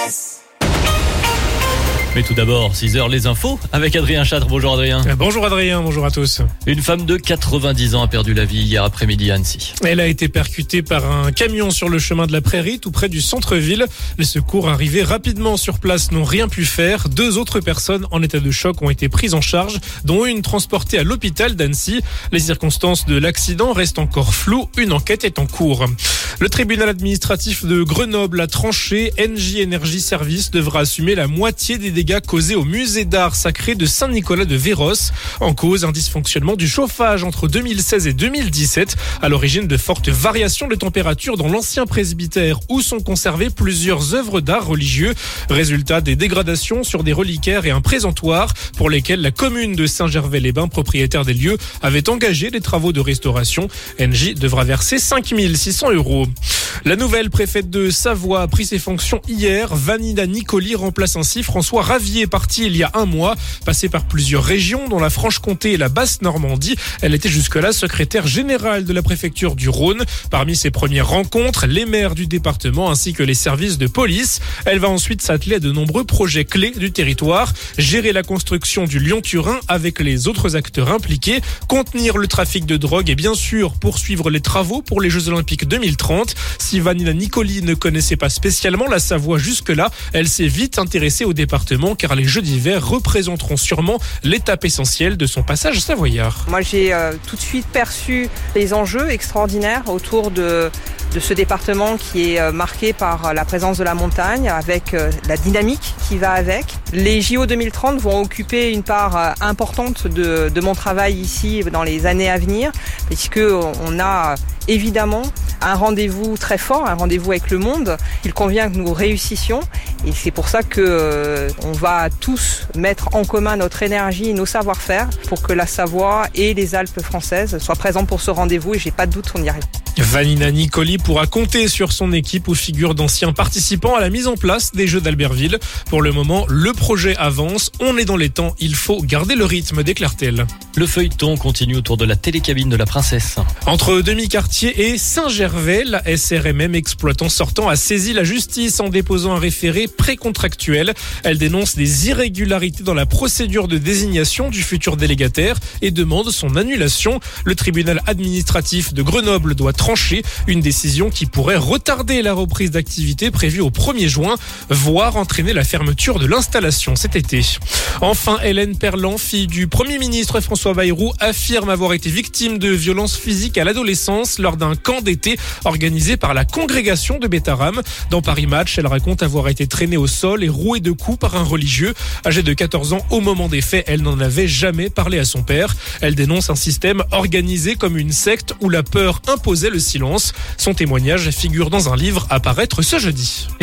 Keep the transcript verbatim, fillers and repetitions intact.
Express. Mais tout d'abord, six heures, les infos avec Adrien Châtre. Bonjour Adrien. Bonjour Adrien, bonjour à tous. Une femme de quatre-vingt-dix ans a perdu la vie hier après-midi à Annecy. Elle a été percutée par un camion sur le chemin de la Prairie, tout près du centre-ville. Les secours arrivés rapidement sur place n'ont rien pu faire. Deux autres personnes en état de choc ont été prises en charge, dont une transportée à l'hôpital d'Annecy. Les circonstances de l'accident restent encore floues. Une enquête est en cours. Le tribunal administratif de Grenoble a tranché. Engie Energy Service devra assumer la moitié des dégâts causés au musée d'art sacré de Saint-Nicolas de Véros. En cause, un dysfonctionnement du chauffage entre deux mille seize et deux mille dix-sept, à l'origine de fortes variations de température dans l'ancien presbytère où sont conservées plusieurs œuvres d'art religieux. Résultat, des dégradations sur des reliquaires et un présentoir pour lesquels la commune de Saint-Gervais-les-Bains, propriétaire des lieux, avait engagé des travaux de restauration. Engie devra verser cinq mille six cents euros. La nouvelle préfète de Savoie a pris ses fonctions hier. Vanina Nicoli remplace ainsi François Ravier, parti il y a un mois. Passé par plusieurs régions, dont la Franche-Comté et la Basse-Normandie, elle était jusque-là secrétaire générale de la préfecture du Rhône. Parmi ses premières rencontres, les maires du département ainsi que les services de police. Elle va ensuite s'atteler à de nombreux projets clés du territoire. Gérer la construction du Lyon-Turin avec les autres acteurs impliqués. Contenir le trafic de drogue et bien sûr poursuivre les travaux pour les Jeux Olympiques deux mille trente. Si Vanina Nicoli ne connaissait pas spécialement la Savoie jusque-là, elle s'est vite intéressée au département car les Jeux d'hiver représenteront sûrement l'étape essentielle de son passage savoyard. Moi j'ai euh, tout de suite perçu les enjeux extraordinaires autour de, de ce département qui est euh, marqué par la présence de la montagne avec euh, la dynamique qui va avec. Les J O deux mille trente vont occuper une part euh, importante de, de mon travail ici dans les années à venir puisque on a évidemment un rendez-vous très fort, un rendez-vous avec le monde. Il convient que nous réussissions et c'est pour ça que euh, on va tous mettre en commun notre énergie et nos savoir-faire pour que la Savoie et les Alpes françaises soient présentes pour ce rendez-vous et j'ai pas de doute qu'on y arrive. Vanina Nicoli pourra compter sur son équipe où figurent d'anciens participants à la mise en place des Jeux d'Albertville. Pour le moment, le projet avance. On est dans les temps. Il faut garder le rythme, déclare-t-elle. Le feuilleton continue autour de la télécabine de la princesse. Entre Demi-Quartier et Saint-Gervais, la S R M M exploitant sortant a saisi la justice en déposant un référé précontractuel. Elle dénonce des irrégularités dans la procédure de désignation du futur délégataire et demande son annulation. Le tribunal administratif de Grenoble doit trancher une décision qui pourrait retarder la reprise d'activité prévue au premier juin, voire entraîner la fermeture de l'installation cet été. Enfin, Hélène Perland, fille du Premier ministre François Bayrou, affirme avoir été victime de violences physiques à l'adolescence lors d'un camp d'été organisé par la congrégation de Bétarame. Dans Paris Match, elle raconte avoir été traînée au sol et rouée de coups par un religieux. Âgée de quatorze ans au moment des faits, elle n'en avait jamais parlé à son père. Elle dénonce un système organisé comme une secte où la peur imposait le silence. Son témoignage figure dans un livre à paraître ce jeudi.